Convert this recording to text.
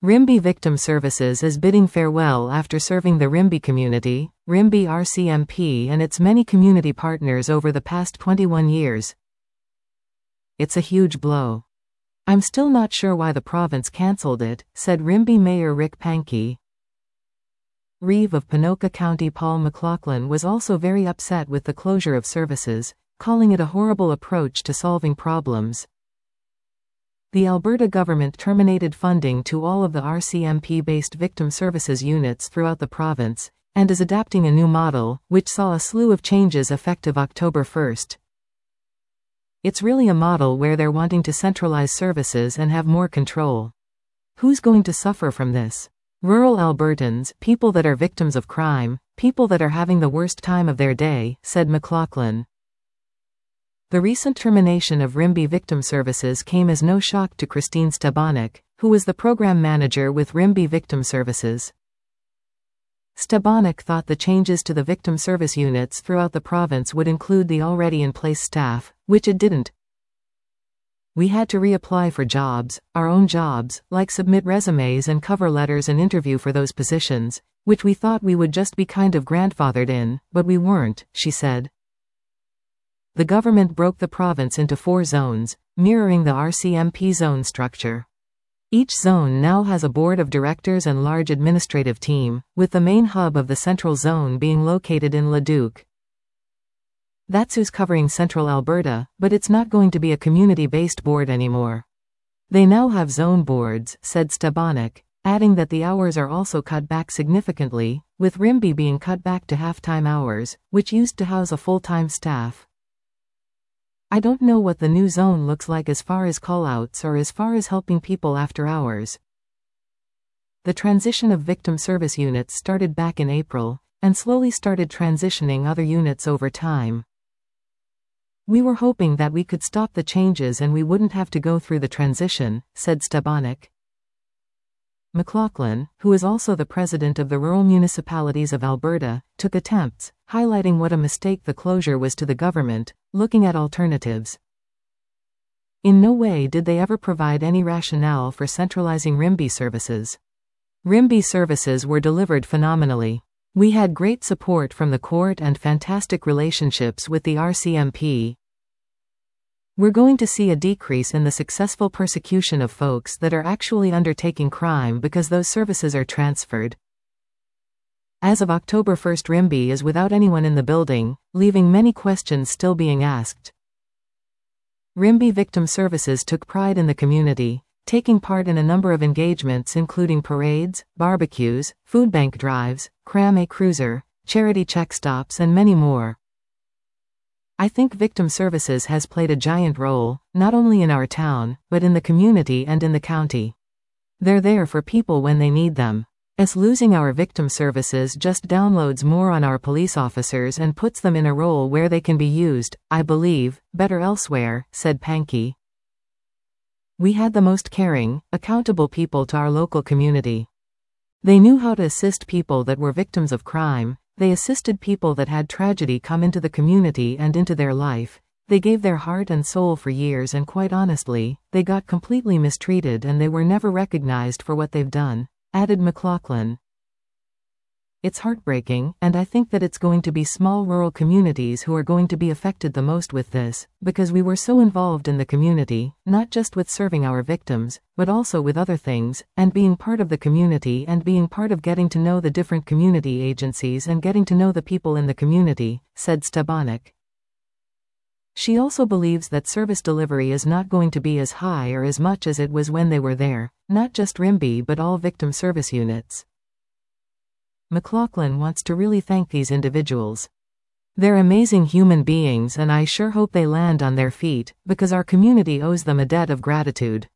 Rimby Victim Services is bidding farewell after serving the Rimby community, Rimby RCMP and its many community partners over the past 21 years. It's a huge blow. I'm still not sure why the province cancelled it, said Rimby Mayor Rick Pankey. Reeve of Ponoka County Paul McLaughlin was also very upset with the closure of services, calling it a horrible approach to solving problems. The Alberta government terminated funding to all of the RCMP-based victim services units throughout the province, and is adapting a new model, which saw a slew of changes effective October 1st. It's really a model where they're wanting to centralize services and have more control. Who's going to suffer from this? Rural Albertans, people that are victims of crime, people that are having the worst time of their day, said McLaughlin. The recent termination of Rimby Victim Services came as no shock to Christine Stabanek, who was the program manager with Rimby Victim Services. Stabanek thought the changes to the victim service units throughout the province would include the already in-place staff, which it didn't. We had to reapply for jobs, our own jobs, like submit resumes and cover letters and interview for those positions, which we thought we would just be kind of grandfathered in, but we weren't, she said. The government broke the province into 4 zones, mirroring the RCMP zone structure. Each zone now has a board of directors and large administrative team, with the main hub of the central zone being located in Leduc. That's who's covering central Alberta, but it's not going to be a community-based board anymore. They now have zone boards, said Stabanek, adding that the hours are also cut back significantly, with Rimby being cut back to half-time hours, which used to house a full-time staff. I don't know what the new zone looks like as far as call-outs or as far as helping people after hours. The transition of victim service units started back in April, and slowly started transitioning other units over time. We were hoping that we could stop the changes and we wouldn't have to go through the transition, said Stabanek. McLaughlin, who is also the president of the Rural Municipalities of Alberta, took attempts, highlighting what a mistake the closure was to the government, looking at alternatives. In no way did they ever provide any rationale for centralizing Rimby services. Rimby services were delivered phenomenally. We had great support from the court and fantastic relationships with the RCMP. We're going to see a decrease in the successful persecution of folks that are actually undertaking crime because those services are transferred. As of October 1st, Rimby is without anyone in the building, leaving many questions still being asked. Rimby Victim Services took pride in the community, taking part in a number of engagements including parades, barbecues, food bank drives, Cram a Cruiser, charity check stops and many more. I think Victim Services has played a giant role, not only in our town, but in the community and in the county. They're there for people when they need them. As losing our victim services just downloads more on our police officers and puts them in a role where they can be used, I believe, better elsewhere, said Pankey. We had the most caring, accountable people to our local community. They knew how to assist people that were victims of crime. They assisted people that had tragedy come into the community and into their life. They gave their heart and soul for years and quite honestly, they got completely mistreated and they were never recognized for what they've done, added McLaughlin. It's heartbreaking, and I think that it's going to be small rural communities who are going to be affected the most with this, because we were so involved in the community, not just with serving our victims, but also with other things, and being part of the community and being part of getting to know the different community agencies and getting to know the people in the community, said Stabanek. She also believes that service delivery is not going to be as high or as much as it was when they were there, not just Rimby but all victim service units. McLaughlin wants to really thank these individuals. They're amazing human beings and I sure hope they land on their feet, because our community owes them a debt of gratitude.